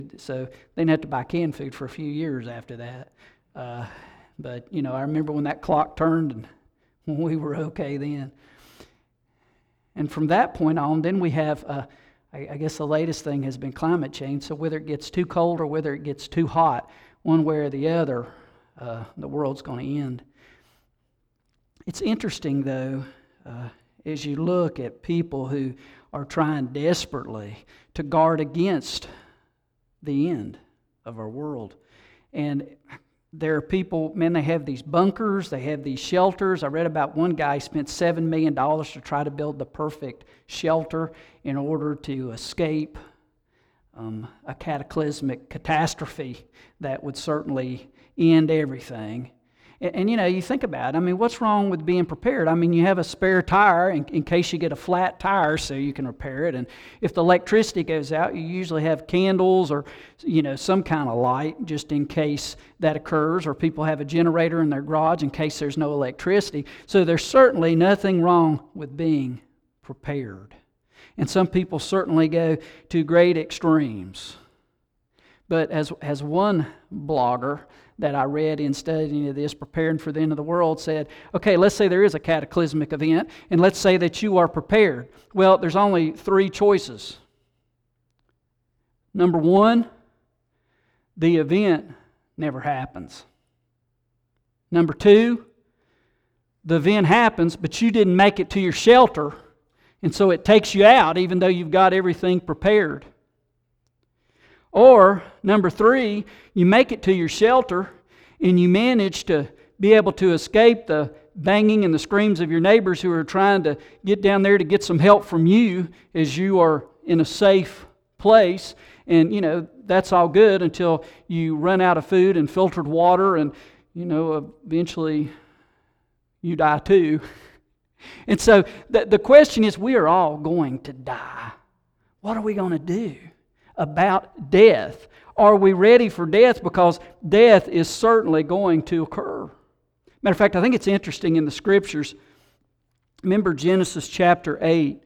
So they didn't have to buy canned food for a few years after that. But, I remember when that clock turned and we were okay then. And from that point on, then we have, I guess the latest thing has been climate change. So whether it gets too cold or whether it gets too hot, one way or the other, the world's going to end. It's interesting, though, as you look at people who are trying desperately to guard against the end of our world. And there are people, man, they have these bunkers, they have these shelters. I read about one guy spent $7 million to try to build the perfect shelter in order to escape a cataclysmic catastrophe that would certainly end everything. And you think about it. I mean, what's wrong with being prepared? I mean, you have a spare tire in case you get a flat tire so you can repair it. And if the electricity goes out, you usually have candles or, some kind of light just in case that occurs. Or people have a generator in their garage in case there's no electricity. So there's certainly nothing wrong with being prepared. And some people certainly go to great extremes. But as one blogger that I read in studying of this, Preparing for the End of the World, said, okay, let's say there is a cataclysmic event, and let's say that you are prepared. Well, there's only 3 choices. Number 1, the event never happens. Number 2, the event happens, but you didn't make it to your shelter, and so it takes you out even though you've got everything prepared. Or, number 3, you make it to your shelter and you manage to be able to escape the banging and the screams of your neighbors who are trying to get down there to get some help from you as you are in a safe place. And, that's all good until you run out of food and filtered water and, eventually you die too. And so the question is, we are all going to die. What are we going to do about death? Are we ready for death? Because death is certainly going to occur. Matter of fact, I think it's interesting in the Scriptures. Remember Genesis chapter 8.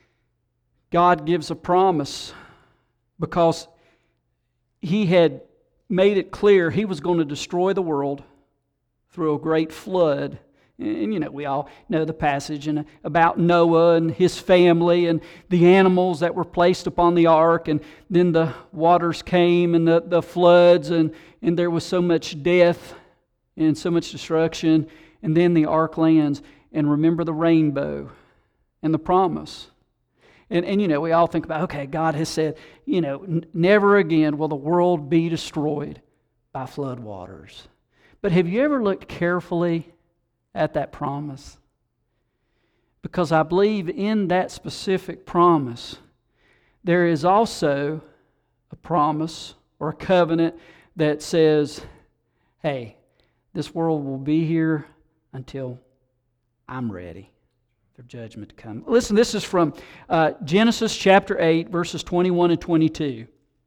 God gives a promise because He had made it clear He was going to destroy the world through a great flood. And we all know the passage about Noah and his family and the animals that were placed upon the ark. And then the waters came and the floods and there was so much death and so much destruction. And then the ark lands. And remember the rainbow and the promise. And we all think about, okay, God has said, never again will the world be destroyed by flood waters. But have you ever looked carefully at that promise? Because I believe in that specific promise, there is also a promise or a covenant that says, hey, this world will be here until I'm ready for judgment to come. Listen, this is from Genesis chapter 8, verses 21 and 22.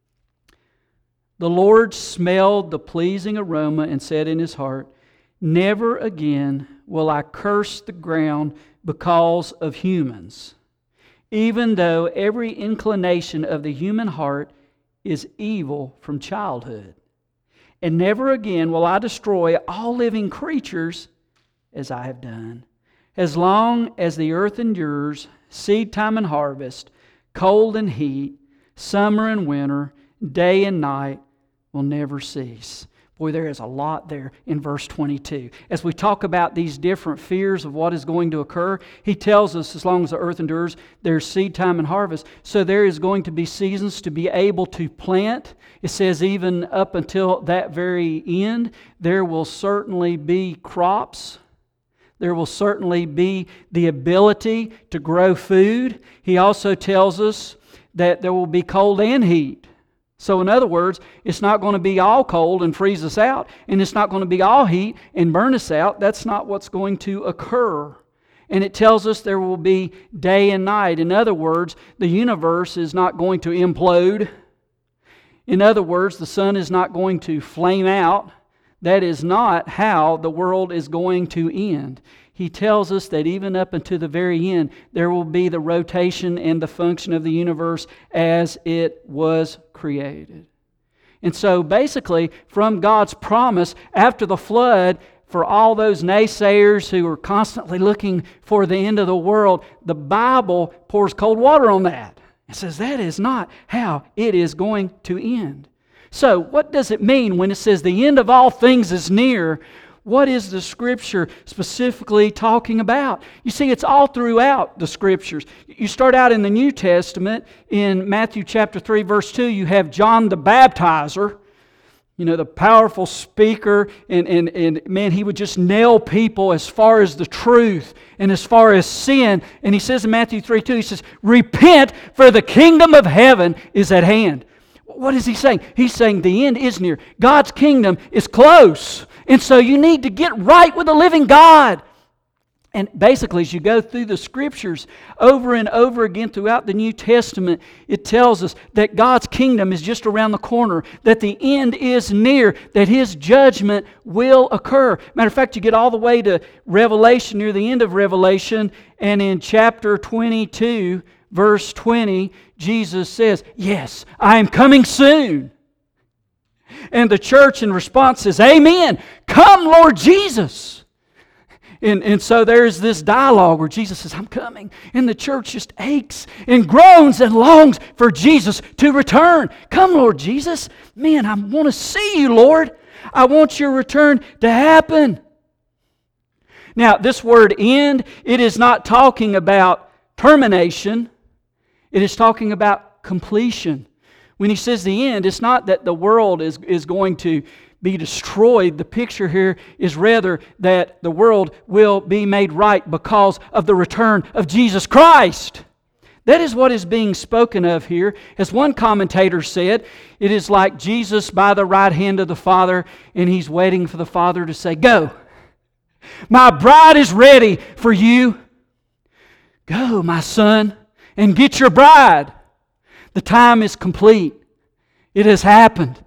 The Lord smelled the pleasing aroma and said in His heart, never again will I curse the ground because of humans, even though every inclination of the human heart is evil from childhood. And never again will I destroy all living creatures as I have done. As long as the earth endures, seed time and harvest, cold and heat, summer and winter, day and night will never cease. Boy, there is a lot there in verse 22. As we talk about these different fears of what is going to occur, he tells us as long as the earth endures, there's seed time and harvest. So there is going to be seasons to be able to plant. It says even up until that very end, there will certainly be crops. There will certainly be the ability to grow food. He also tells us that there will be cold and heat. So in other words, it's not going to be all cold and freeze us out, and it's not going to be all heat and burn us out. That's not what's going to occur. And it tells us there will be day and night. In other words, the universe is not going to implode. In other words, the sun is not going to flame out. That is not how the world is going to end. He tells us that even up until the very end, there will be the rotation and the function of the universe as it was created. And so basically, from God's promise after the flood, for all those naysayers who are constantly looking for the end of the world, the Bible pours cold water on that. It says that is not how it is going to end. So, what does it mean when it says the end of all things is near? What is the Scripture specifically talking about? You see, it's all throughout the Scriptures. You start out in the New Testament, in Matthew chapter 3, verse 2, you have John the Baptizer, the powerful speaker, and man, he would just nail people as far as the truth and as far as sin. And he says in Matthew 3:2, he says, "Repent, for the kingdom of heaven is at hand." What is he saying? He's saying the end is near. God's kingdom is close. And so you need to get right with the living God. And basically, as you go through the Scriptures over and over again throughout the New Testament, it tells us that God's kingdom is just around the corner, that the end is near, that His judgment will occur. Matter of fact, you get all the way to Revelation, near the end of Revelation, and in chapter 22, verse 20, Jesus says, "Yes, I am coming soon." And the church in response says, "Amen. Come, Lord Jesus." And so there's this dialogue where Jesus says, "I'm coming." And the church just aches and groans and longs for Jesus to return. "Come, Lord Jesus. Man, I want to see you, Lord. I want your return to happen." Now, this word end, it is not talking about termination. It is talking about completion. When he says the end, it's not that the world is going to be destroyed. The picture here is rather that the world will be made right because of the return of Jesus Christ. That is what is being spoken of here. As one commentator said, it is like Jesus by the right hand of the Father, and He's waiting for the Father to say, "Go. My bride is ready for you. Go, my son, and get your bride. The time is complete. It has happened.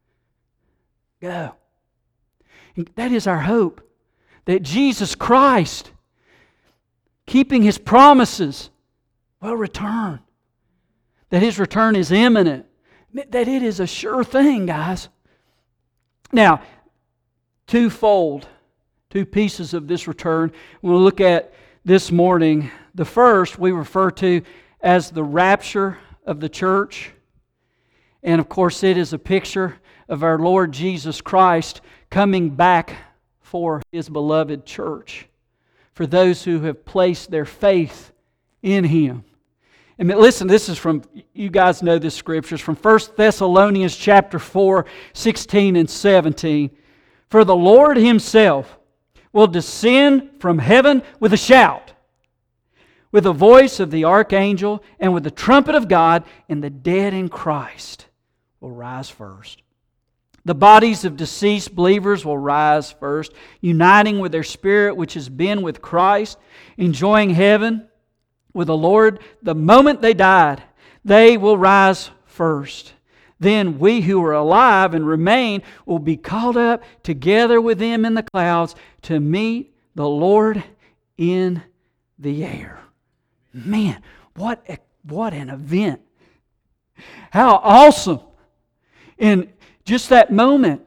Go." And that is our hope, that Jesus Christ, keeping His promises, will return. That His return is imminent. That it is a sure thing, guys. Now, twofold, two pieces of this return we'll look at this morning. The first we refer to as the rapture of the church. And of course, it is a picture of our Lord Jesus Christ coming back for His beloved church, for those who have placed their faith in Him. And listen, this is from, you guys know this scripture, it's from 1 Thessalonians chapter 4, 16 and 17. "For the Lord Himself will descend from heaven with a shout, with the voice of the archangel, and with the trumpet of God, and the dead in Christ will rise first. The bodies of deceased believers will rise first, uniting with their spirit which has been with Christ, enjoying heaven with the Lord. The moment they died, they will rise first. Then we who are alive and remain will be caught up together with them in the clouds to meet the Lord in the air." Man, what an event. How awesome. In just that moment,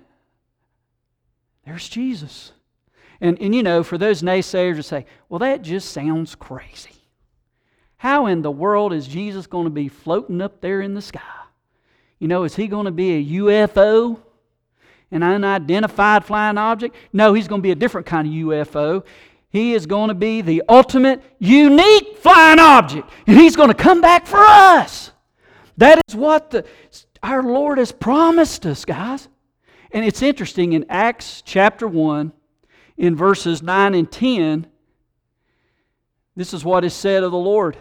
there's Jesus. And for those naysayers to say, "Well, that just sounds crazy. How in the world is Jesus going to be floating up there in the sky? Is He going to be a UFO, an unidentified flying object?" No, He's going to be a different kind of UFO. He is going to be the ultimate, unique flying object. And He's going to come back for us. That is what our Lord has promised us, guys. And it's interesting, in Acts chapter 1, in verses 9 and 10, this is what is said of the Lord.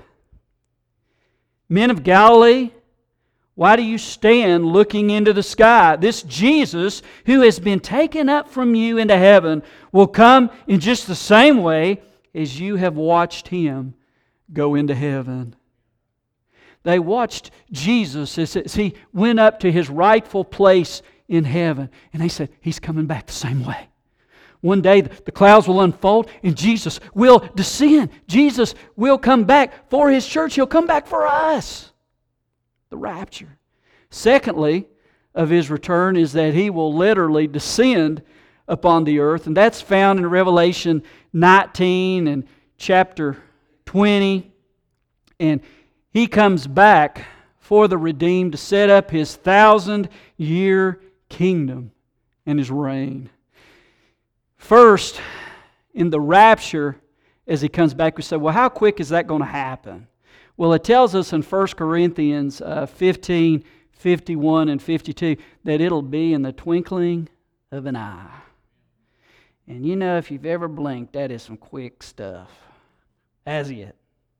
"Men of Galilee, why do you stand looking into the sky? This Jesus, who has been taken up from you into heaven, will come in just the same way as you have watched Him go into heaven." They watched Jesus as He went up to His rightful place in heaven. And they said, He's coming back the same way. One day the clouds will unfold and Jesus will descend. Jesus will come back for His church. He'll come back for us. The rapture. Secondly, of His return is that He will literally descend upon the earth. And that's found in Revelation 19 and chapter 20. And He comes back for the redeemed to set up His 1,000-year kingdom and His reign. First, in the rapture, as He comes back, we say, well, how quick is that going to happen? Well, it tells us in 1 Corinthians 15, 51 and 52 that it'll be in the twinkling of an eye. And you know, if you've ever blinked, that is some quick stuff. As yet.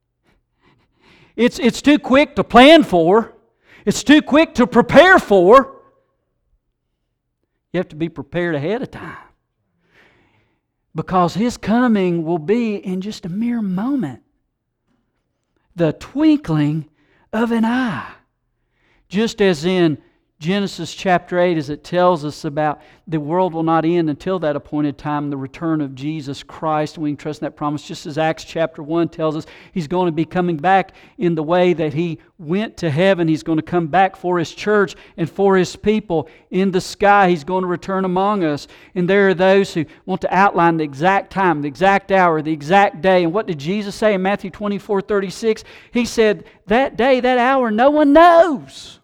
It's too quick to plan for. It's too quick to prepare for. You have to be prepared ahead of time. Because His coming will be in just a mere moment. The twinkling of an eye. Just as in Genesis chapter 8, as it tells us about the world will not end until that appointed time, the return of Jesus Christ. And we can trust in that promise. Just as Acts chapter 1 tells us, He's going to be coming back in the way that He went to heaven. He's going to come back for His church and for His people. In the sky, He's going to return among us. And there are those who want to outline the exact time, the exact hour, the exact day. And what did Jesus say in Matthew 24:36? He said, that day, that hour, no one knows.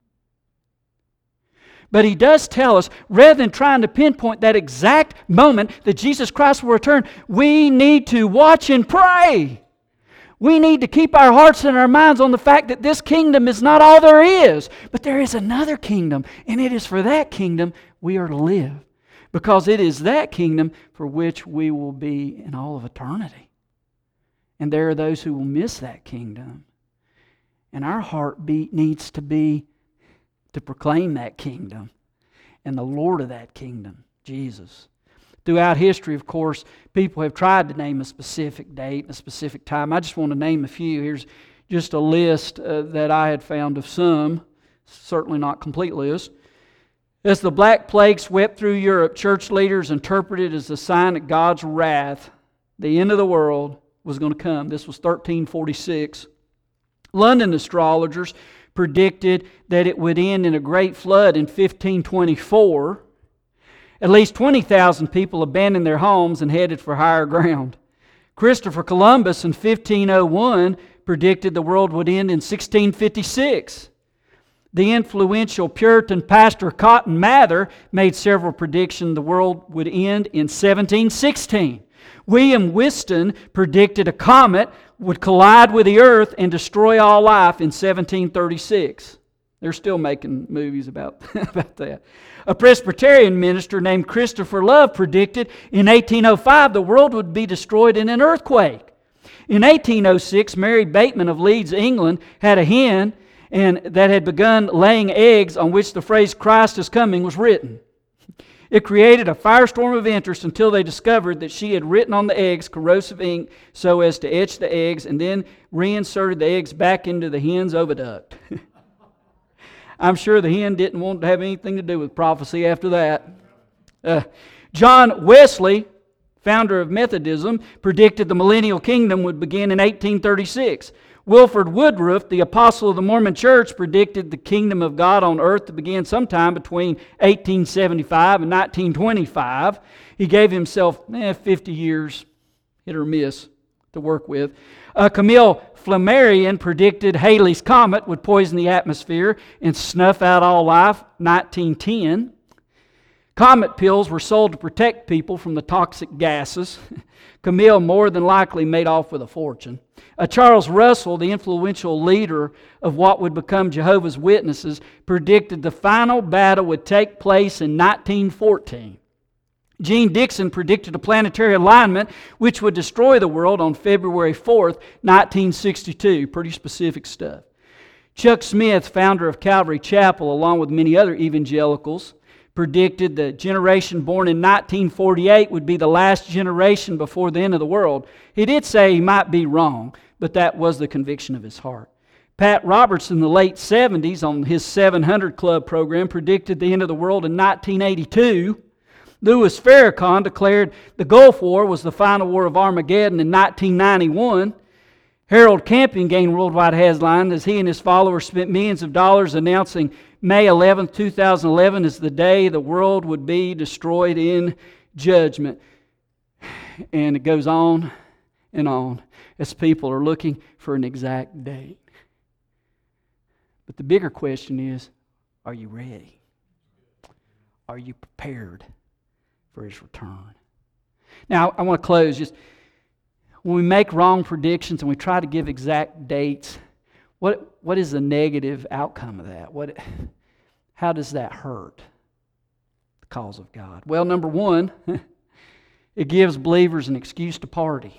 But He does tell us, rather than trying to pinpoint that exact moment that Jesus Christ will return, we need to watch and pray. We need to keep our hearts and our minds on the fact that this kingdom is not all there is, but there is another kingdom, and it is for that kingdom we are to live, because it is that kingdom for which we will be in all of eternity. And there are those who will miss that kingdom. And our heartbeat needs to be to proclaim that kingdom and the Lord of that kingdom, Jesus. Throughout history, of course, people have tried to name a specific date, a specific time. I just want to name a few. Here's just a list that I had found of some, certainly not a complete list. As the Black Plague swept through Europe, church leaders interpreted it as a sign that God's wrath, the end of the world, was going to come. This was 1346. London astrologers predicted that it would end in a great flood in 1524. At least 20,000 people abandoned their homes and headed for higher ground. Christopher Columbus in 1501 predicted the world would end in 1656. The influential Puritan pastor Cotton Mather made several predictions the world would end in 1716. William Whiston predicted a comet would collide with the earth and destroy all life in 1736. They're still making movies about that. A Presbyterian minister named Christopher Love predicted in 1805 the world would be destroyed in an earthquake. In 1806, Mary Bateman of Leeds, England, had a hen that had begun laying eggs on which the phrase "Christ is coming" was written. It created a firestorm of interest until they discovered that she had written on the eggs corrosive ink so as to etch the eggs and then reinserted the eggs back into the hen's oviduct. I'm sure the hen didn't want to have anything to do with prophecy after that. John Wesley, founder of Methodism, predicted the millennial kingdom would begin in 1836. Wilford Woodruff, the apostle of the Mormon Church, predicted the kingdom of God on earth to begin sometime between 1875 and 1925. He gave himself 50 years, hit or miss, to work with. Camille Flammarion predicted Halley's Comet would poison the atmosphere and snuff out all life, 1910. Comet pills were sold to protect people from the toxic gases. Camille more than likely made off with a fortune. Charles Russell, the influential leader of what would become Jehovah's Witnesses, predicted the final battle would take place in 1914. Gene Dixon predicted a planetary alignment which would destroy the world on February 4th, 1962. Pretty specific stuff. Chuck Smith, founder of Calvary Chapel, along with many other evangelicals, predicted the generation born in 1948 would be the last generation before the end of the world. He did say he might be wrong, but that was the conviction of his heart. Pat Roberts in the late 70s on his 700 Club program predicted the end of the world in 1982. Louis Farrakhan declared the Gulf War was the final war of Armageddon in 1991. Harold Camping gained worldwide headlines as he and his followers spent millions of dollars announcing May 11th, 2011 is the day the world would be destroyed in judgment. And it goes on and on as people are looking for an exact date. But the bigger question is, are you ready? Are you prepared for His return? Now, I want to close just, when we make wrong predictions and we try to give exact dates, what is the negative outcome of that? How does that hurt the cause of God? Well, number one, it gives believers an excuse to party.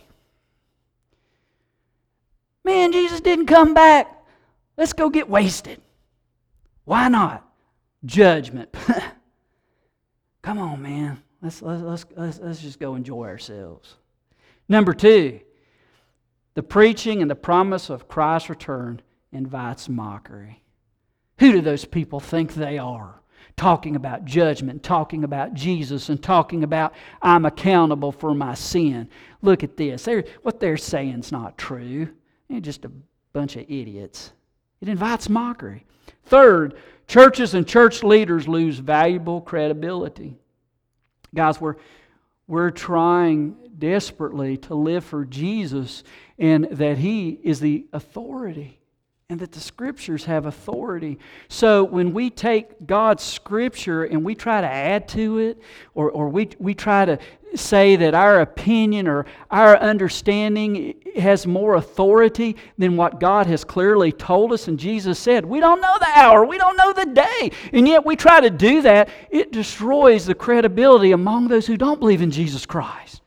Man, Jesus didn't come back. Let's go get wasted. Why not? Judgment. Come on, man. Let's just go enjoy ourselves. Number two, the preaching and the promise of Christ's return invites mockery. Who do those people think they are? Talking about judgment, talking about Jesus, and talking about I'm accountable for my sin. Look at this. What they're saying is not true. They're just a bunch of idiots. It invites mockery. Third, churches and church leaders lose valuable credibility. Guys, we're trying desperately to live for Jesus and that He is the authority and that the Scriptures have authority. So when we take God's Scripture and we try to add to it, or we try to say that our opinion or our understanding has more authority than what God has clearly told us, and Jesus said, we don't know the hour, we don't know the day, and yet we try to do that, it destroys the credibility among those who don't believe in Jesus Christ.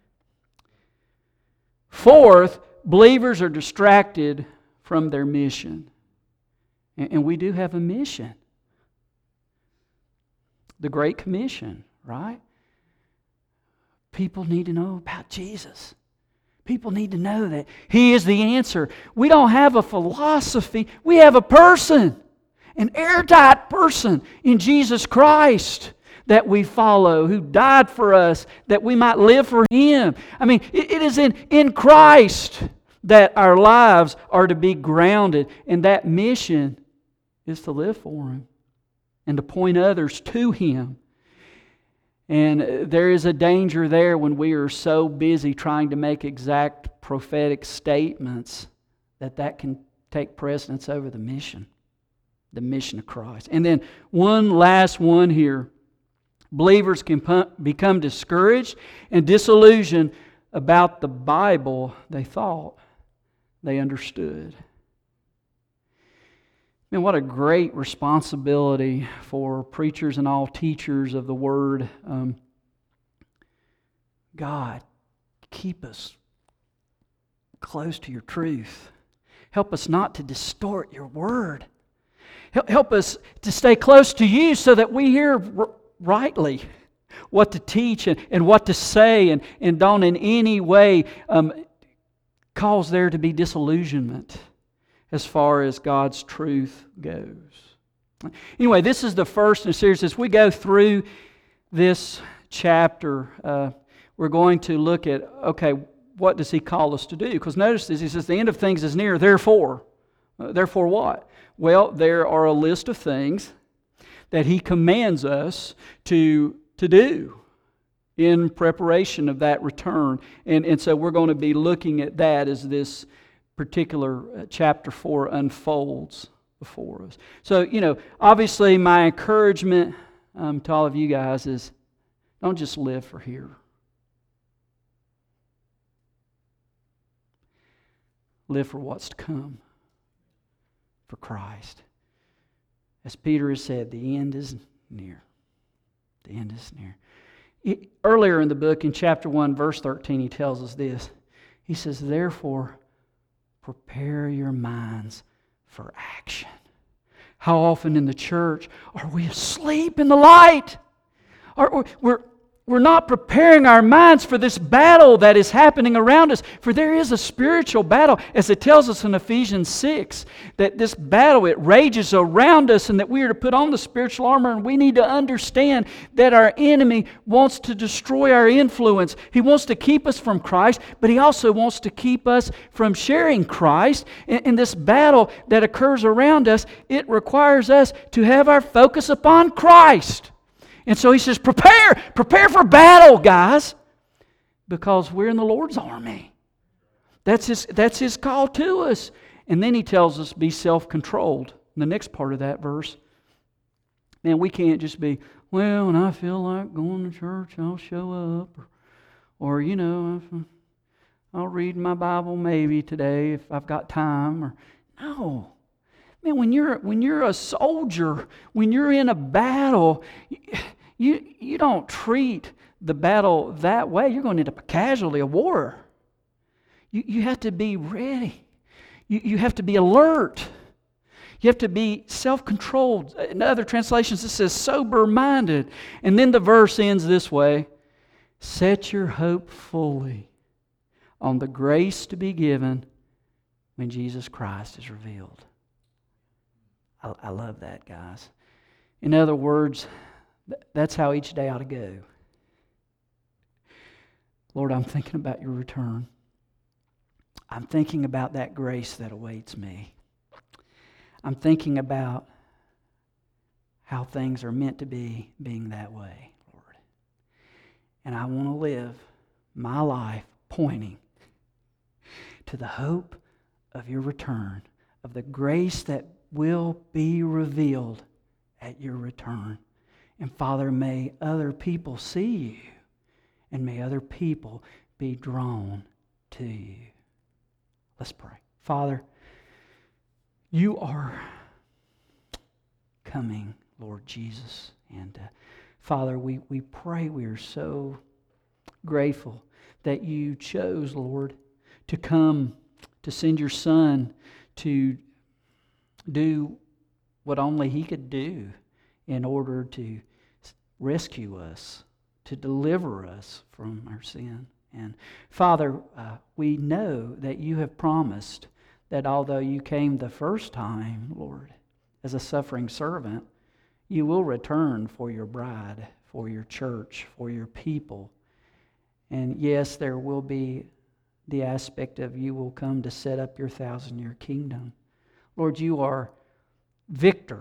Fourth, believers are distracted from their mission. And we do have a mission. The Great Commission, right? People need to know about Jesus. People need to know that He is the answer. We don't have a philosophy. We have a person, an airtight person in Jesus Christ that we follow, who died for us, that we might live for Him. I mean, it is in Christ that our lives are to be grounded, and that mission is to live for Him and to point others to Him. And there is a danger there when we are so busy trying to make exact prophetic statements that can take precedence over the mission of Christ. And then one last one here. Believers can become discouraged and disillusioned about the Bible they thought they understood. Man, what a great responsibility for preachers and all teachers of the Word. God, keep us close to Your truth. Help us not to distort Your Word. Help us to stay close to You so that we hear rightly what to teach and what to say, and don't in any way cause there to be disillusionment as far as God's truth goes. Anyway, this is the first in a series. As we go through this chapter, we're going to look at, okay, what does He call us to do? Because notice this, He says, the end of things is near, therefore. Therefore what? Well, there are a list of things that He commands us to do in preparation of that return. And so we're going to be looking at that as this particular chapter 4 unfolds before us. So, obviously my encouragement to all of you guys is don't just live for here. Live for what's to come, for Christ. As Peter has said, the end is near. The end is near. Earlier in the book, in chapter 1, verse 13, he tells us this. He says, therefore, prepare your minds for action. How often in the church are we asleep in the light? we're not preparing our minds for this battle that is happening around us. For there is a spiritual battle, as it tells us in Ephesians 6, that this battle, it rages around us, and that we are to put on the spiritual armor, and we need to understand that our enemy wants to destroy our influence. He wants to keep us from Christ, but he also wants to keep us from sharing Christ. In this battle that occurs around us, it requires us to have our focus upon Christ. And so he says, prepare for battle, guys, because we're in the Lord's army. That's his call to us. And then he tells us, be self-controlled. In the next part of that verse, man, we can't just be, well, when I feel like going to church, I'll show up. Or I'll read my Bible maybe today if I've got time. No. Man, when you're a soldier, when you're in a battle, you don't treat the battle that way. You're going to end up a casualty of war. You have to be ready. You have to be alert. You have to be self-controlled. In other translations, it says sober-minded. And then the verse ends this way: set your hope fully on the grace to be given when Jesus Christ is revealed. I love that, guys. In other words, that's how each day ought to go. Lord, I'm thinking about your return. I'm thinking about that grace that awaits me. I'm thinking about how things are meant to be being that way, Lord. And I want to live my life pointing to the hope of your return, of the grace that will be revealed at your return. And Father, may other people see you, and may other people be drawn to you. Let's pray. Father, you are coming, Lord Jesus. And Father, we pray, we are so grateful that you chose, Lord, to come, to send your Son to do what only He could do in order to rescue us, to deliver us from our sin. And Father, we know that you have promised that although you came the first time, Lord, as a suffering servant, you will return for your bride, for your church, for your people. And yes, there will be the aspect of you will come to set up your 1,000-year kingdom. Lord, you are victor,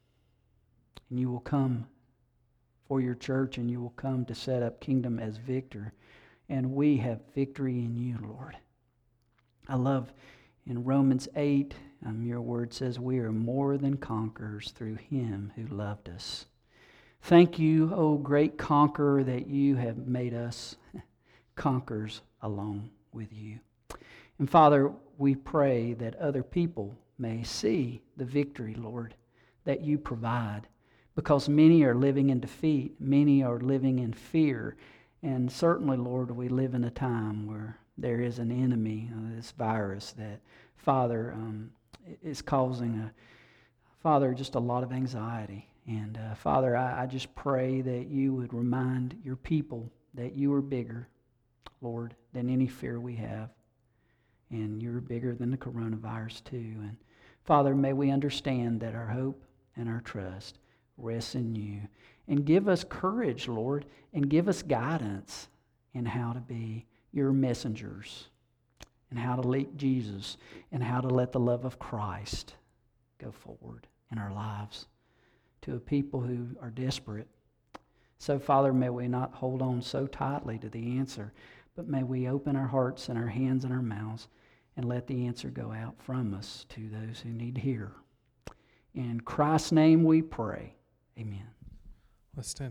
and you will come for your church, and you will come to set up kingdom as victor. And we have victory in you, Lord. I love in Romans 8, your word says, we are more than conquerors through Him who loved us. Thank you, O great conqueror, that you have made us conquerors along with you. And Father, we pray that other people may see the victory, Lord, that you provide. Because many are living in defeat, many are living in fear. And certainly, Lord, we live in a time where there is an enemy, this virus that, Father, is causing, just a lot of anxiety. And Father, I just pray that you would remind your people that you are bigger, Lord, than any fear we have. And you're bigger than the coronavirus too. And Father, may we understand that our hope and our trust rests in you. And give us courage, Lord, and give us guidance in how to be your messengers, and how to lead Jesus, and how to let the love of Christ go forward in our lives to a people who are desperate. So, Father, may we not hold on so tightly to the answer, but may we open our hearts and our hands and our mouths and let the answer go out from us to those who need to hear. In Christ's name we pray. Amen. Let's stand.